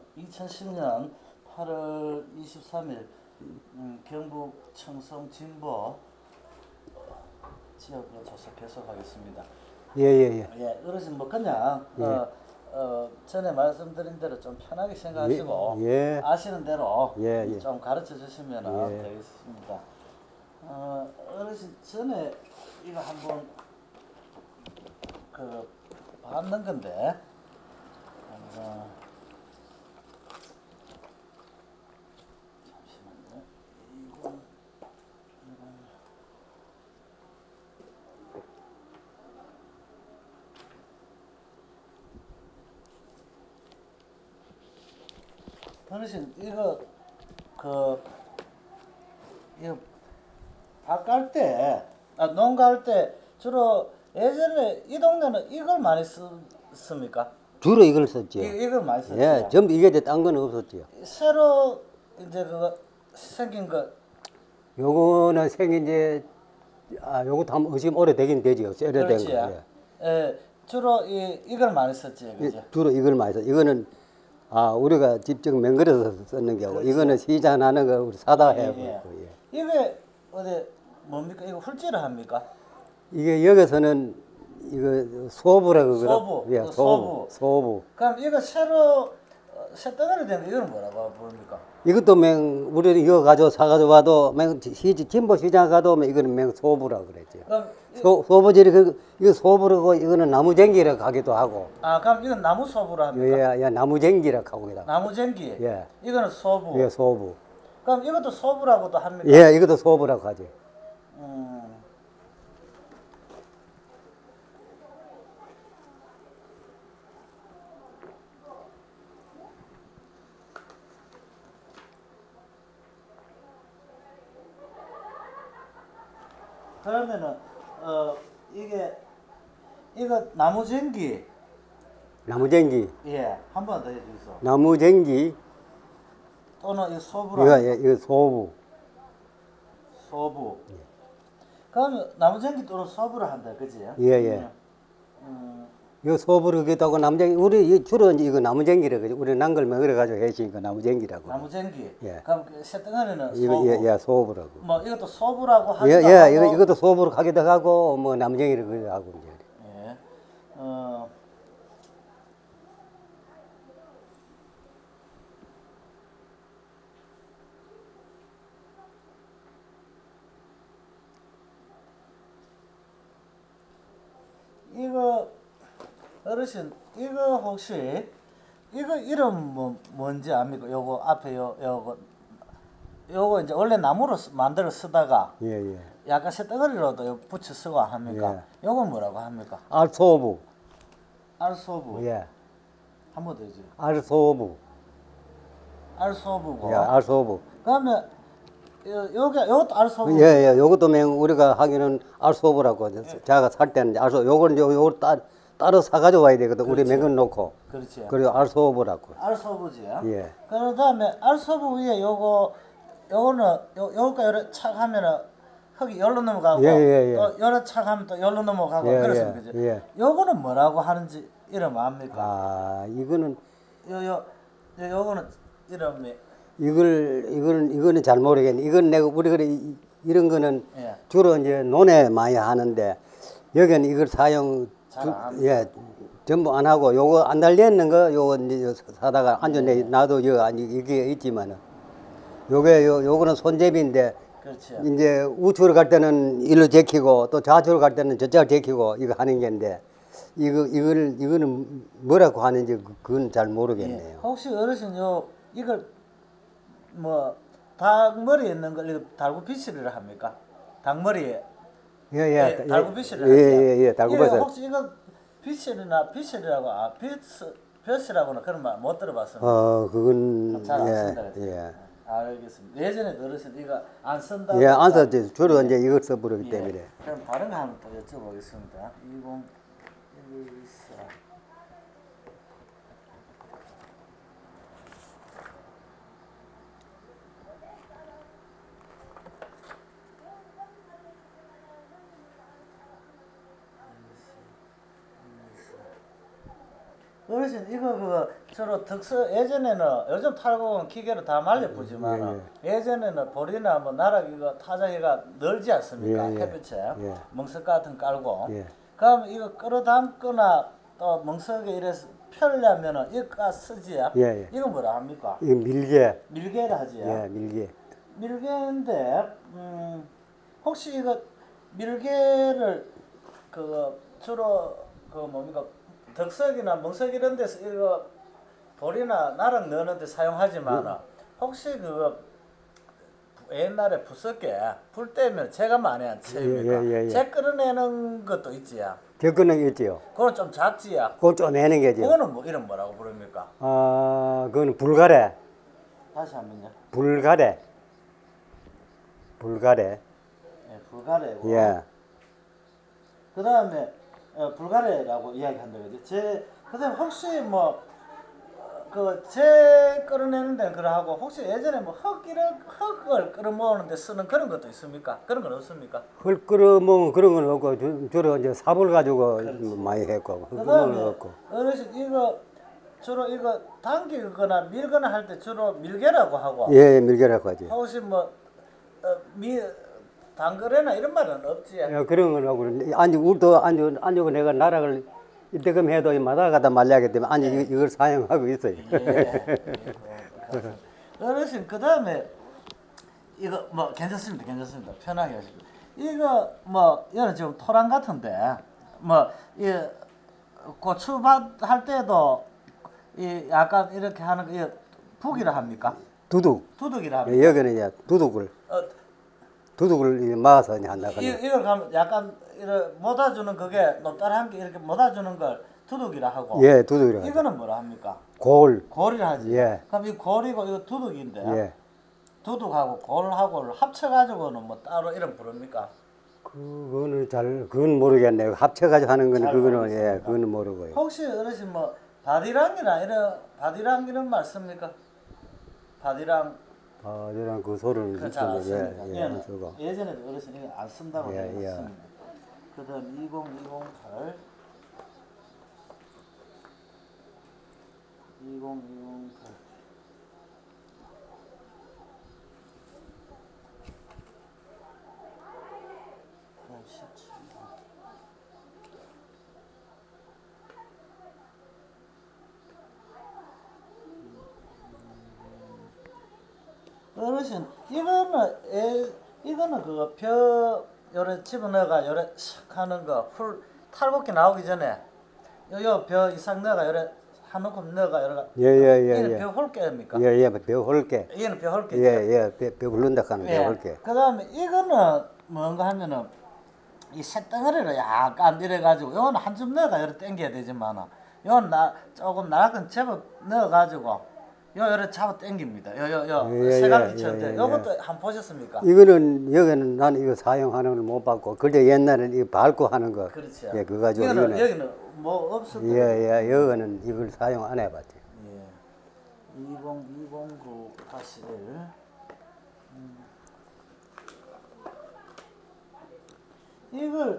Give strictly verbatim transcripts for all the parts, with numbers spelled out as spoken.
이천십 년 팔월 이십삼일 음, 경북 청송 진보 지역으로 조사 계속하겠습니다. 예, 예, 예. 예, 어르신 뭐 그냥 예. 어, 어, 전에 말씀드린 대로 좀 편하게 예, 생각하시고 예, 아시는 대로 예, 예. 좀 가르쳐 주시면 예. 되겠습니다. 어, 어르신 전에 이거 한번 그 봤는 건데 어, 잠시만요. 이건 어르신 이거 그 이거 밭갈 때, 아, 농가할 때 주로 예전에 이 동네는 이걸 많이 썼습니까? 주로 이걸 이, 썼지요. 이걸 많이 예, 썼지요. 전부 이게 딴 건 없었지요. 새로 이제 그거 생긴 거, 요거는 생긴 지, 아, 요것도 한, 지금 오래되긴 되지요. 세련된 그렇지. 거. 예. 예, 주로 이, 이걸 많이 썼지, 예, 그죠? 주로 이걸 많이 써. 이거는, 아, 우리가 직접 맹글에서 썼는 게고, 그렇지. 이거는 시장하는 거 우리 사다 예, 해고 예. 있고, 예. 이게 어디 뭡니까? 이거 훌지를 합니까? 이게 여기서는 이거 소부라고 그러? 소부, 예, 어, 소부, 소부. 소부. 그럼 이거 새로 어, 새덩어리 된 거 이거는 뭐라고 부릅니까? 이것도 맹, 우리 이거 가지고 사가지고 와도 맹, 시, 진보 시장 가도 맹, 이거는 맹 소부라고 그랬죠. 그럼 이, 소, 소부질이 그, 이거 소부라고 이거는 나무쟁기라고 하기도 하고, 아, 그럼 이건 나무 소부로 합니까? 예, 예, 나무쟁기라고 하고 있다. 나무쟁기. 예, 이거는 소부. 예, 소부. 그럼 이것도 소부라고도 합니까? 예, 이것도 소부라고 하지. 음. 그러면은 어 이게 이거 나무쟁기. 나무쟁기, 예, 한 번 더 해주세요. 나무쟁기, 또는 이 소부로 이거, 예, 합니까? 이거 소부. 소부. 그러면 나무쟁기 또는 소부로 한다, 그지? 예, 예. 음. 음. 이거 소부를 기다고 나무쟁이, 우리 이 주로 이제 이거 나무쟁기라고 그러지. 우리 난걸 먹으려가지고 해시니까 나무쟁기라고 그래. 나무쟁기. 예. 그럼 그 새덩어리는 이거, 예, 소부. 예, 소부라고. 뭐 이것도 소부라고 예, 하기도 예, 이거, 하고. 이것도 소부로 하기도 하고, 뭐, 나무쟁이를 그기도 하고, 이제. 예. 어. 이거 어르신 이거 혹시 이거 이름 뭐 뭔지 압니까? 요거 앞에 요 요거 요거 이제 원래 나무로 쓰- 만들어 쓰다가 예, 예. 약간 새덩어리로도 요 붙여 쓰고 합니까? 예. 요건 뭐라고 합니까? 알소부. 알소부. 예. 한 번 더 해줘. 알소부. 예, 알소부고. 알소부. 그러면 요 요게 요것도 예, 알소부입니까? 예, 요것도 맹, 우리가 하기는 알소부라고. 예. 자가 살 때는 알소, 요거는 요, 요걸 따, 따로 사가지고 와야 되거든. 우리 그렇지. 맹근 놓고. 그렇지. 그리고 알소부라고. 알소부지. 예. 그 다음에 알소부 위에 요거 요거는 요 요거 요래 착 하면은 흙이 열로 예, 넘어가고 예, 예. 또 요래 착 하면 또 열로 예, 넘어가고 그렇습니다. 예, 그죠? 예. 요거는 뭐라고 하는지 이름 압니까? 아, 이거는, 요 요 요 요거는 이름이 이걸, 이걸, 이거는 잘 모르겠네. 이건 내가, 우리 그래, 이- 이런 거는 예. 주로 이제 논에 많이 하는데, 여기는 이걸 사용, 잘 주, 안 합니까? 예, 전부 안 하고, 요거 안 달려있는 거, 요거 이제 사다가 앉아내, 예. 나도 여, 아니, 이게 있지만은, 요게, 요, 요거는 손잡이인데, 그렇죠. 이제 우측으로 갈 때는 일로 제키고, 또 좌측으로 갈 때는 저쪽으로 제키고, 이거 하는 게인데, 이거, 이거를, 이거는 뭐라고 하는지, 그- 그건 잘 예. 모르겠네요. 혹시 어르신 요 이걸 뭐 닭머리에 있는 걸 이거 달구피쉬를 합니까? 닭머리에 예, 예, 예, 예, 달구피쉬를 예, 하지요. 예, 예, 예, 달구버섯. 혹시 이거 피쉬나 피쉬라고 아 피스 벼스라고는 그런 말 못 들어봤습니다. 어, 그건, 잘 안 예, 쓴다 그랬죠. 예. 알겠습니다. 예전에 어르신 이거 안 쓴다고 예, 안 자, 썼지. 주로 예, 이제 이걸 써부르기 예. 때문에. 그럼 다른 거 한번 또 여쭤보겠습니다. 이공일사 어르신 이거 그 주로 득서 예전에는 요즘 탈곡은 기계로 다 말려보지만 예, 예전에는 볼이나 뭐 나락 이거 타자기가 늘지 않습니까? 예, 예. 햇빛에 예. 멍석 같은 거 깔고 예. 그럼 이거 끌어담거나 또 멍석에 이래서 펴려면은 이거 쓰지야. 예, 예. 이거 뭐라 합니까? 이거 밀개. 밀개라 하지야. 예, 밀개. 밀개인데 음 혹시 이거 밀개를 그 주로 그 뭡니까 덕석이나 멍석 이런 데서 이거 돌이나 나락 넣는 데 사용하지만 혹시 그 옛날에 부석에 불 때면 제가 많이 한 예, 체입니까? 예, 예, 예. 재 끓여내는 것도 있지야. 접근은 있지요. 그건 좀 작지야. 그걸 쪼매는 게죠. 그거는 뭐 이름 뭐라고 부릅니까? 아, 그거는 불가래. 다시 한번요. 불가래. 불가래. 예, 불가래고. 예. 그 다음에 어, 불가래라고 이야기한다 그죠? 제 그다음 혹시 뭐 그 재 끓여내는 데는 그러하고 혹시 예전에 뭐 흙 이런 흙을 끓여 먹는 데 쓰는 그런 것도 있습니까? 그런 건 없습니까? 흙 끓여 먹으면 그런 건 없고, 주- 주로 이제 삽을 가지고 그렇지. 많이 했고, 흙 그 먹는 건 다음에 없고. 어르신 이거 주로 이거 당기거나 밀거나 할 때 주로 밀개라고 하고 예, 예, 밀개라고 하지. 혹시 뭐 어, 미 당거래나 이런 말은 없지? 예, 그런 건 없고, 아니, 우리도 아니, 아니고 내가 나락을 이때금 해도 이 마다 가다 말려야기 때문에, 아니, 예. 이- 이걸 사용하고 있어요. 예. 어르신 그 다음에 이거 뭐 괜찮습니다, 괜찮습니다. 편하게 하시고 이거 뭐 이거는 지금 토랑 같은데 뭐이 고추밭 할 때도 이 약간 이렇게 하는 거 북이라 합니까? 두둑. 두둑이라 예, 합니까? 여기는 이제 두둑을, 어, 두둑을 이제 마서 이제 한다, 이, 그냥. 이걸 가면 약간 이렇게 못아주는 그게 높다란 게 이렇게 못아주는 걸 두둑이라 하고 예, 두둑이라고 하죠. 이거는 뭐라 합니까? 골. 골이라 하지. 예. 그럼 이 골이고 이거 두둑인데 예. 두둑하고 골하고를 합쳐가지고는 뭐 따로 이름 부릅니까? 그거는 잘, 그건 모르겠네요. 합쳐가지고 하는 거는, 잘 그거는, 예, 모르겠습니까? 그거는 모르고요. 혹시 어르신 뭐 바디랑이나 이런 바디랑 이런 말 씁니까? 바디랑 아, 저랑 그 소리는 그거 잘 안 있었는데, 씁니다. 예, 예, 안 얘는 쓰고. 예전에도 어르신 이거 안 쓴다고 예, 예. 해놨습니다. 그다음 이천이십팔 이천이십팔 십칠 어르신 이거는 에, 이거는 그거 벼 요래 집어넣어가 요래 샥 하는 거풀 탈곡기 나오기 전에 요요 벼 이상 넣어가 요래 한 움큼 넣어가 요래 예, 예, 예, 얘는 예. 벼 홀개입니까? 예, 예, 벼 홀게. 얘는 벼 홀개죠. 예, 예, 벼, 벼 hul른다 하는 벼 예. 홀게. 그 다음에 이거는 뭔가 하면은 이 쇳덩어리를 약간 이래가지고 요거는 한 줌 넣어가 요래 당겨야 되지만은 요건 나 조금 나락은 제법 넣어가지고 요 요래 잡아 당깁니다. 요 요 요 예, 예, 세갈기처럼 예, 돼. 예, 요것도 한번 보셨습니까? 이거는, 여기는 나는 이거 사용하는 걸 못 봤고, 그저 옛날에는 이거 밟고 하는 거. 그렇죠. 예, 그거 가지고 이거는 이거는. 여기는 뭐 없을 예, 거예요. 예, 여기는 이걸 사용 안 해봤지. 예. 이천이십구 다시 일 음. 이걸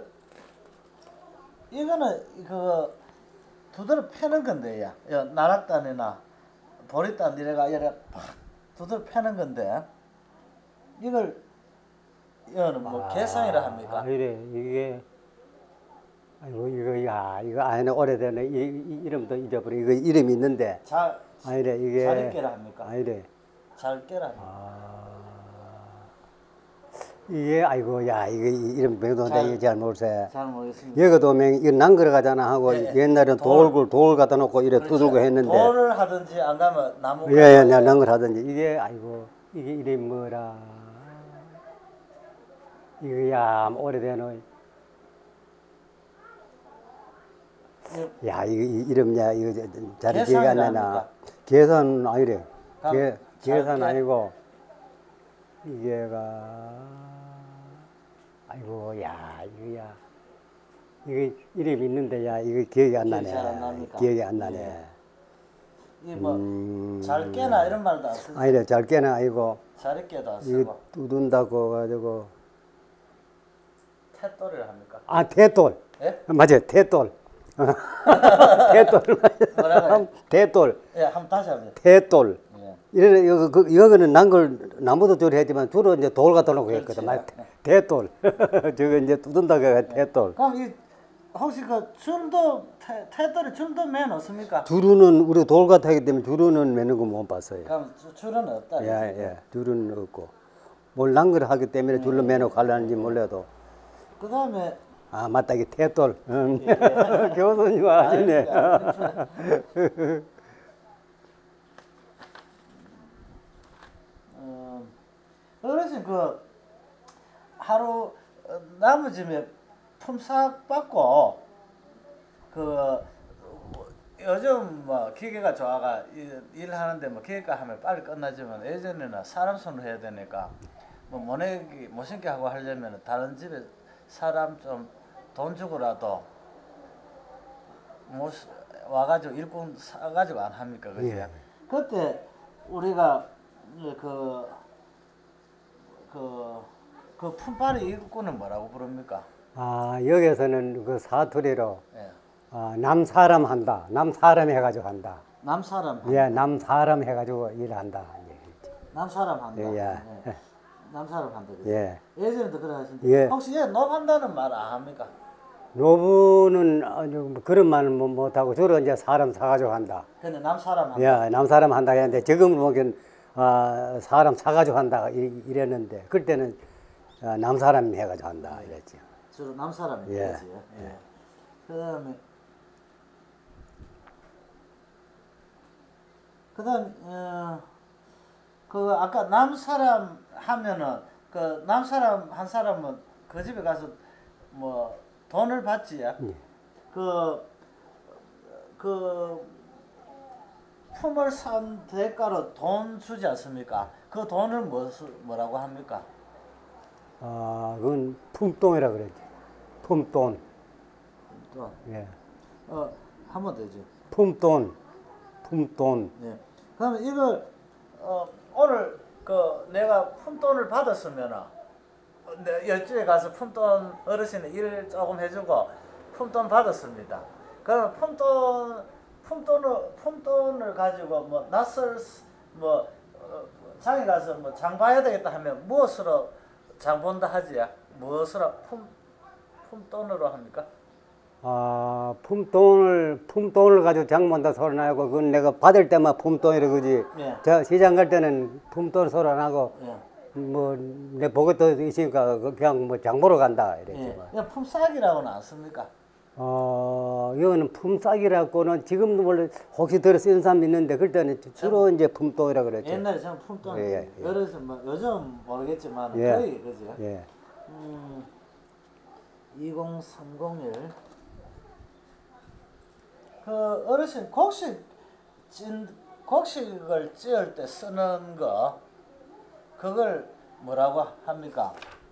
이거는 그 두드러 패는 건데 야, 야 나락단이나 보리단 이래가 이래 팍 두드러 패는 건데 이걸 이거는 뭐 계산이라 합니까? 아, 이래, 이게, 아이고, 이거, 야, 이거 안에 오래되네. 이, 이 이름도 잊어버려. 이거 이름이 있는데. 잘 아니래, 이게. 잘 깨라 합니까? 아니래. 잘 깨라 합니까? 아, 이게, 아이고, 야, 이거 이- 이름 배우는데 잘- 이게 잘 모르세. 잘 모르겠습니다. 여기도 맹, 이거 난그러 가잖아 하고, 예, 예. 옛날엔 돌. 돌, 돌 갖다 놓고 이래 그렇죠. 두들고 했는데. 돌을 하든지 안 가면 나무 예, 예, 난 난걸 하든지. 이게, 아이고, 이게 이름이 뭐라. 이거, 야, 오래되노. 이- 야, 이거 이- 이름냐, 이거 저- 저- 잘 기억이 안 계산이라 나나. 합니까? 계산 아니래. 그럼 계, 계산 잘게? 아니고, 이게가, 아이고, 야, 이거, 야. 이거 이름 있는데, 야, 이거 기억이 안 기억이 나네. 잘안 납니까? 기억이 안 예. 나네. 이뭐 음, 잘 깨나 이런 말도 안 쓰죠. 아니래, 잘 깨나 아니고, 잘 깨도 안 이거 쓰고 뚜둔다고 가지고, 태돌이라 합니까? 아, 태돌. 예? 맞아요, 태돌. 대돌. 뭐라고요? 대돌. 예, 한번 다시 하면. 대돌. 예. 이래 여기 그, 여기는 난걸 나무도 조리하지만 주로 이제 돌 갖다 놓고 했거든. 말 대돌. 저거 이제 뜯는다고 해 대돌. 그럼 이 혹시 그 줄도 태, 태돌이 줄도 맨 없습니까? 주루는 우리 돌 같아 하기 때문에 주루는 매는 거 못 봤어요. 그럼 주- 줄은 없다. 예, 예. 줄은 없고. 뭘 난걸 하기 때문에 줄로 매놓고 가려는지 몰라도. 그 다음에 아, 맞다. 이게 대돌. 응. 예, 예. 교수님 아시네. 어, 어르신 그 하루 어, 남은 품삯 받고 그 요즘 뭐 기계가 좋아가 일- 일하는데 뭐 기계가 하면 빨리 끝나지만 예전에는 사람 손으로 해야 되니까 뭐 모내기 모신기 하고 하려면 다른 집에 사람 좀 돈 주고라도 못 와가지고 일꾼 사가지고 안 합니까, 그지? 예. 그때 우리가 그 그, 그 품팔이 일꾼은 뭐라고 부릅니까? 아, 여기서는 그 사투리로 예. 아, 남 사람 한다. 남 사람 해가지고 한다. 남 사람 한다. 예, 남 사람 해가지고 일한다. 남 사람 한다. 예, 예. 예. 남 사람 한다. 그죠? 예. 예전에도 그래 하신데 예. 혹시 얘 노한다는 말 안 합니까? 노부는 아주 뭐 그런 말은 못- 못하고 주로 이제 사람 사가지고 한다. 근데 남 사람 한다. 예, 남 사람 한다 했는데 지금은 보기엔 아, 사람 사가지고 한다 이- 이랬는데 그때는 아, 남 사람 해가지고 한다 이랬지. 주로 남 사람이 예. 그지. 예. 그다음에 그다음 어, 그 아까 남 사람 하면은 그 남 사람 한 사람은 그 집에 가서 뭐 돈을 받지. 예. 그, 그 품을 산 대가로 돈 주지 않습니까? 그 돈을 뭐, 뭐라고 합니까? 아, 그건 품돈이라 그랬지. 품돈. 또, 예. 어, 한 번 더죠. 품돈. 품돈. 네. 그러면 이걸, 어, 오늘 그 내가 품돈을 받았으면은, 내 열주에 가서 품돈 어르신이 일 조금 해주고 품돈 받았습니다. 그러면 품돈, 품돈을, 품돈을 가지고 뭐 낯설, 뭐, 어, 장에 가서 뭐 장 봐야 되겠다 하면 무엇으로 장 본다 하지? 무엇으로 품, 품돈으로 합니까? 아, 품돈을, 품돈을 가지고 장본다 소리 나고, 그건 내가 받을 때만 품돈이라 그지. 예. 저 시장 갈 때는 품돈 소리 안 하고, 예. 뭐, 내 보고도 있으니까 그냥 뭐 장보러 간다. 이랬지 예. 뭐. 그냥 품삯이라고는 안 씁니까? 어, 이거는 품삯이라고는 지금도 원래 혹시 들어 쓰는 사람 있는데, 그때는 주로 이제 품돈이라 그랬죠. 옛날에 저는 품돈, 예, 예, 예. 어려서 뭐 요즘 모르겠지만 예. 거의 그죠. 예. 음, 이공삼공일 그 어르신 곡식 찐 곡식을 찌을 때 쓰는 거 그걸 뭐라고 합니까?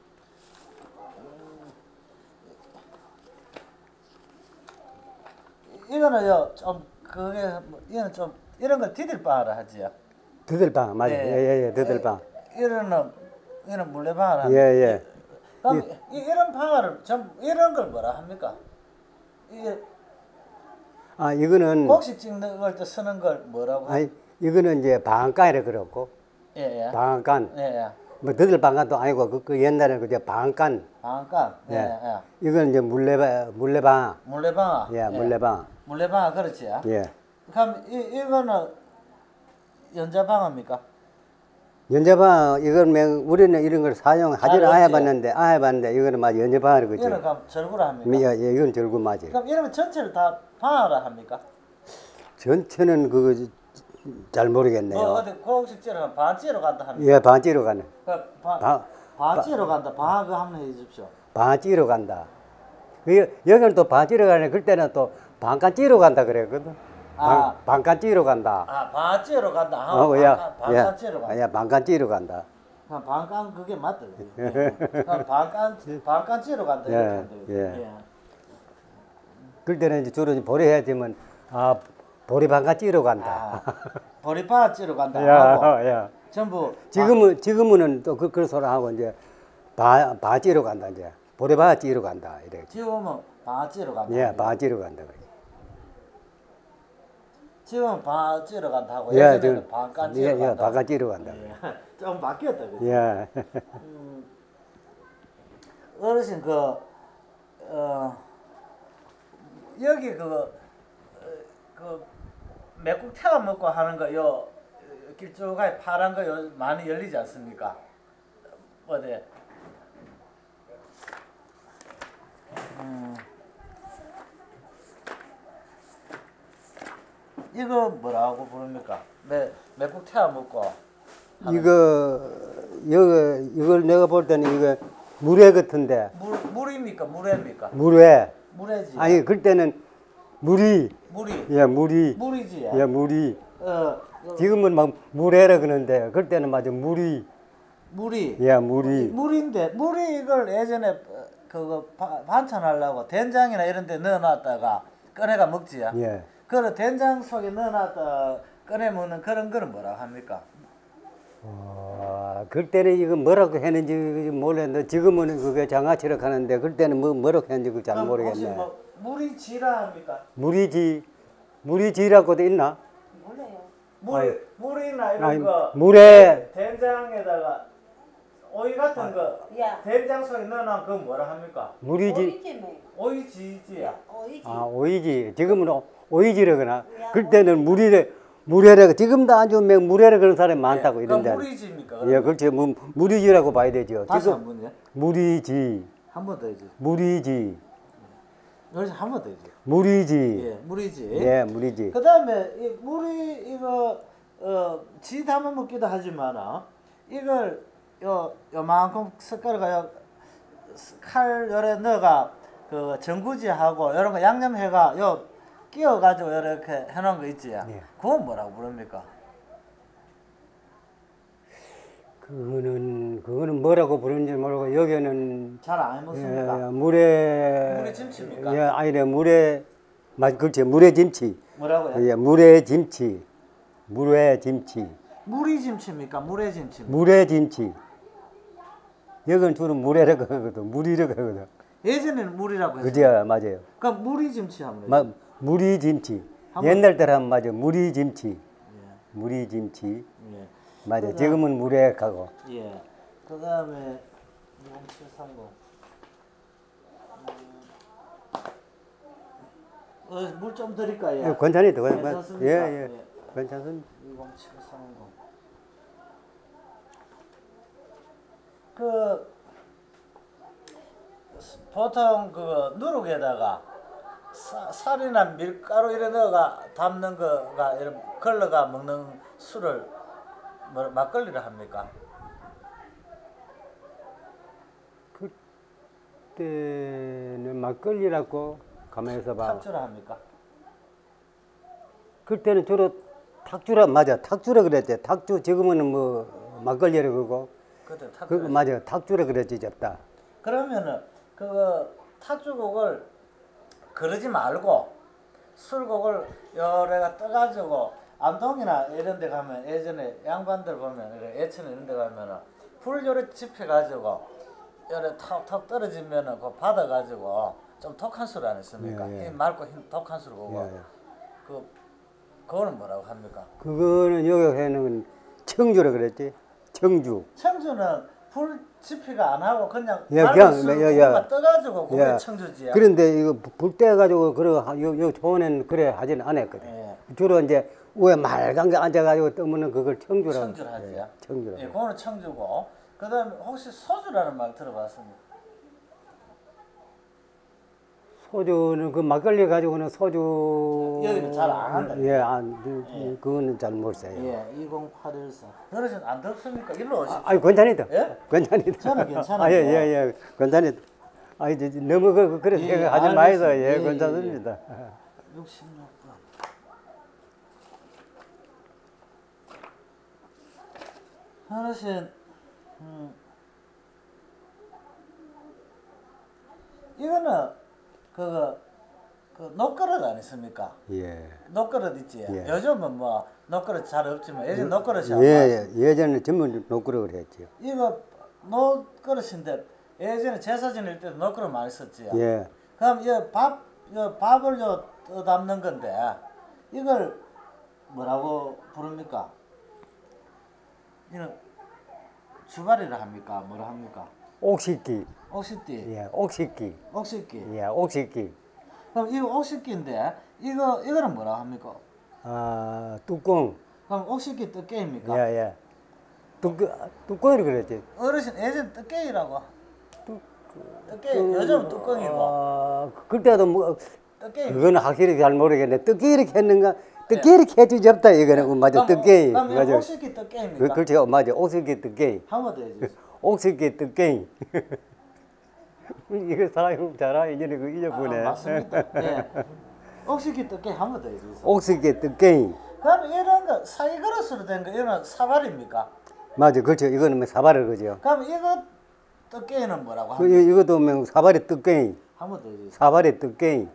이거는요 좀 그게 뭐 이거는 좀 이런 걸 디딜방아라 하지요. 드들방, 맞아. 예, 예, 예, 드들방. 이거는 이거는 물레방아를 예, 합니다. 예. 그럼 이, 이런 방아를 전 이런 걸 뭐라 합니까? 이게 아, 이거는, 곡식 찍는 걸 때 쓰는 걸 뭐라고 아니, 합니까? 이거는 이제 방앗간이라 그렇고, 예, 예. 방앗간. 예, 예. 뭐 너들 방앗도 아니고 그, 그 옛날에 그저 방앗간. 방앗간. 예, 예. 예. 이건 이제 물레바 물레방. 물레방아. 예, 물레방. 물레방아 그렇지. 예. 그럼 이 이거는 연자방아입니까? 연제방 이건 맹 우리는 이런 걸 사용하지는 잘 안 없지. 해봤는데 안 해봤는데 이거는 막 연제방이라 그지. 이거는 그럼 절구라 합니까? 예, 예, 이건 절구 맞지. 그럼 이러면 전체를 다 방아라 합니까? 전체는 그거 잘 뭐 모르겠네요. 어디 곡식지로 반지로 간다 합니까? 예, 반지로 가는. 그 바, 방 반지로 간다. 방아 그 한번 해주십시오. 반지로 간다. 그 여기는 또 반지로 가네. 그때는 또 반간지로 간다 그랬거든. 반 아, 반간지로 간다. 아 반지로 간다. 아, 어, 야, 반간 야, 반간지로 간다. 야, 반간지로 간다. 그냥 반간 그게 맞다. 그게. 예. 그냥 반간 반간지로 간다 이렇게 예, 한다. 그게. 예. 예. 그때는 이제 주로 보리 해야지만 아 보리 반간지로 간다. 아, 보리밥지로 간다 하고 야, 야. 전부 지금은 지금은 또 그 그런 소리 하고 이제 바 바지로 간다 이제 보리 바지로 간다 이래. 지금은 방아찌로 간다. 예, 합니다. 바지로 간다. 지금 반 찌러 간다고 예, 예전에는 저, 반간 예, 찌러 예, 간다고. 바깥으로 간다. 예. 좀 바뀌었다 그지? 예. 음, 어르신 그 어, 여기 그거 어, 그 맥국 태워 먹고 하는 거요 길쭉하게 파란 거요 많이 열리지 않습니까? 어디? 음, 이거 뭐라고 부릅니까? 맥 맥국 태워 먹고 하는 이거, 이거, 이걸 내가 볼 때는 이거 물회 같은데, 물 물입니까? 물회입니까? 물회. 물회지. 아니, 그때는 물이, 물이 예, 물이, 물이지. 예, 물이. 어, 어, 지금은 막 물회라 그러는데, 그때는 맞아, 물이, 물이 예, 뭐, 이 물이. 물인데 물이 이걸 예전에 어, 그거 바, 반찬하려고 된장이나 이런 데 넣어놨다가 꺼내가 먹지야. 예. 그걸 된장 속에 넣어놨다 꺼내 먹는 그런 거는 뭐라고 합니까? 어, 그때는 이거 뭐라고 했는지 모르겠는데, 지금은 그게 장아찌라 하는데, 그때는 뭐, 뭐라고 했는지 그잘 그럼 혹시 모르겠네. 뭐 물이 지라 합니까? 물이지, 물이지라고도 있나? 아니, 물 물이나 이런 아니, 거 물에, 된장에다가 오이 같은 거 야. 된장 속에 넣어놓은 그거 뭐라 합니까? 물이지, 오이찜에. 오이지지야. 오이지. 아, 오이지. 지금은 오- 오이지라거나, 야, 그때는 물이래, 물에라고, 지금도 아주 뭐 물에라 그런 사람이 많다고, 예, 이런 그럼 데. 물이지입니까? 예, 그러면? 그렇지. 뭐, 물이지라고 봐야 되죠. 다시 지금, 한 번요. 물이지, 한 번 더 해줘. 물이지, 여기서 한 번 더 해줘. 물이지. 예, 물이지. 예, 물이지. 그 다음에 이 물이 이거 어, 지 담아 먹기도 하지만 어, 이걸 요 요만큼 숟가락에 요 칼 요래 넣어가 그 전구지하고 이런 거 양념해가 요 끼워 가지고 이렇게 해놓은 거 있지. 예. 그건 뭐라고 부릅니까? 그거는, 그거는 뭐라고 부르는지 모르고, 여기는, 잘 안 예, 해먹습니까? 물에, 물에 김치입니까? 예, 아니래, 물에, 맞, 그렇지. 물에 김치. 뭐라고요? 예, 물에 김치. 물에 김치. 물이 김치입니까? 물에 김치입니까? 물에 김치. 여기는 주로 물에라고 하거든. 물이라고 하거든. 예전에는 물이라고 했어요. 그죠? 맞아요. 그럼 물이 김치 하면 마, 되죠. 물이 김치. 한번- 옛날 때로 하면 맞아. 물이 김치. 예. 물이 김치. 예. 맞아. 그다음- 지금은 물에하고. 예. 그 다음에 이공칠삼공. 어, 물 좀 드릴까요? 예, 괜찮습니다. 괜찮습니까? 예, 예. 괜찮습니다. 이공칠삼공. 그 보통 그 누룩에다가 사, 살이나 밀가루 이런 거가 담는 거가 이런 걸러가 먹는 술을 뭐 막걸리를 합니까? 그때는 막걸리라고 가만히 있어봐. 탁주를 합니까? 그때는 주로 탁주라 맞아. 탁주라 그랬지. 탁주 지금은 뭐 막걸리라 그러고. 그때 그 탁주를 맞아. 탁주라 그랬지 잡다. 그러면은 그 탁주곡을 그러지 말고 술곡을 여래가 떠가지고 안동이나 이런 데 가면 예전에 양반들 보면 이래 예천 이런 데 가면은 불 요래 집혀가지고 요래 턱턱 떨어지면은 그거 받아가지고 좀 독한 술 아니습니까? 예, 예. 이 맑고 흰 독한 술 그거 예, 예. 그 그거는 뭐라고 합니까? 그거는 여기에는 청주라 그랬지. 청주. 청주는 불 집히가 안 하고 그냥 예, 맑은 그냥, 술 예, 예. 그거만 떠가지고 그게 예. 청주지야. 그런데 이거 불 때 가지고 그러 요, 요 초원에는 그래 하지는 않았거든. 예. 주로 이제 위에 맑은 게 앉아가지고 뜨면은 그걸 청주라고. 청주를 하지요. 예, 청주라고. 예, 그거는 청주고. 그다음에 혹시 소주라는 말 들어봤습니까? 소주는 그 막걸리 가지고는 소주 여기는 잘안 한다. 예, 안, 예. 그거는 잘 모르세요. 예, 이공팔일사. 어르신 안 덥습니까? 일로 오십시오. 아, 아니 괜찮니다. 예? 괜찮니다. 저는 괜찮은데. 아, 예, 예, 예, 괜찮니다. 아, 이제 너무 그 그래 예, 생각하지 알겠습니다. 마이소. 예, 예, 예, 괜찮습니다. 육십육 번. 어르신, 음, 이거는 그거 그 녹그릇 아니습니까? 예. 녹그릇 있지. 예. 요즘은 뭐 녹그릇 잘 없지만 예전 녹그릇이 안 예, 예, 예전에 전부 녹그릇을 했지요. 이거 녹그릇인데 예전에 제사 지낼 때도 녹그릇 많이 썼지요. 예. 그럼 이 밥, 이 밥을 요 떠 담는 건데 이걸 뭐라고 부릅니까? 이는 주발이라 합니까? 뭐라 합니까? 옥식기. 옥시띠, 예, 옥식기. 옥시끼. 예, 옥식기. 그럼 이거 옥시끼인데 이거 이거는 뭐라 합니까? 아, 뚜껑. 그럼 옥시끼 예, 뜻게입니까? 예. 뚜껑, 뚜껑이라 그랬지. 어르신 예전 뜻게이라고. 뜻게 뚜- 요즘 뚜껑이고 어, 그때도 뭐, 뜻게입니까? 그거는 확실히 잘 모르겠네. 떡게 이렇게 했는가? 예. 떡게 이렇게 해주지 없다, 이거는. 그 맞아, 그럼, 어, 떡게. 그럼 이거 맞아. 옥시끼 그, 뜻게입니까? 그렇죠. 맞아. 옥식기 떡게. 한번 더 해주세요. 옥식기 떡게. 이거 사람 잘하 이제는 그 아, 아, 잊어보네. 맞습니다. 예. 옥시끼 뜻게 한번 더 해주세요. 옥식기 떡게. 그럼 이런 거 사이 그릇으로 된 거 이거는 사발입니까? 맞아. 그렇죠. 이거는 뭐 사발을 그죠. 그럼 이거 뜻게는 뭐라고 그, 합니까? 이- 이것도 뭐 사발의 떡게. 한번 더 해주세요. 사발의 떡게.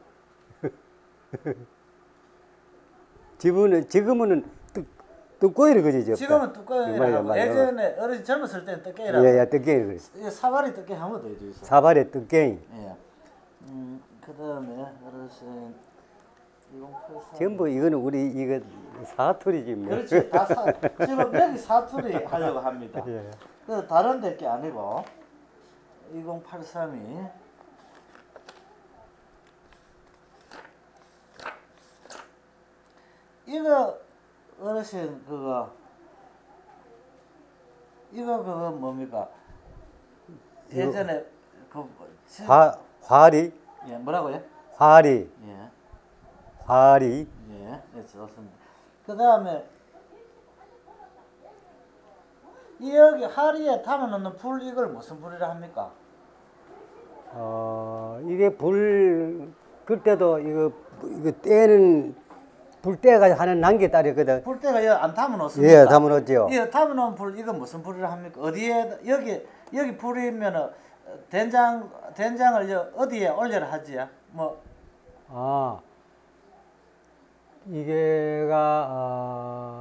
지금은, 지금은 떡, 떡고이를 그지죠. 지금은 뚜껑이라 맞아, 하고 맞아. 예전에 어르신 젊었을 때는 뜻게라고. 예, 예, 떡게. 그래. 이게 사발이 뜻게 한번 더 해주세요. 사발의 떡게. 예. 음, 그 다음에 어르신 이공팔삼. 전부 이거는 우리 이거 사투리지 뭐. 그렇지. 다 사, 지금 여기 사투리 하려고 합니다. 예. 그 다른 데 게 아니고 이공팔삼이 이거 어르신 그거 이거 그거 뭡니까? 예전에 그 지- 화 화리 예 뭐라고요? 화리 예. 화리 예, 네, 좋습니다. 그 다음에 이 여기 하리에 담아놓는 불 이걸 무슨 불이라 합니까? 어 이게 불 그때도 이거 이거 때는 불때가 하는 난게 따르거든. 불때가 여기 안 담아놓습니까? 예, 담아놓죠. 이 담아놓은 불 이건 무슨 불이라 합니까? 어디에 여기 여기 불이면은 된장 된장을 여- 어디에 올려라 하지? 뭐 아 이게가 어,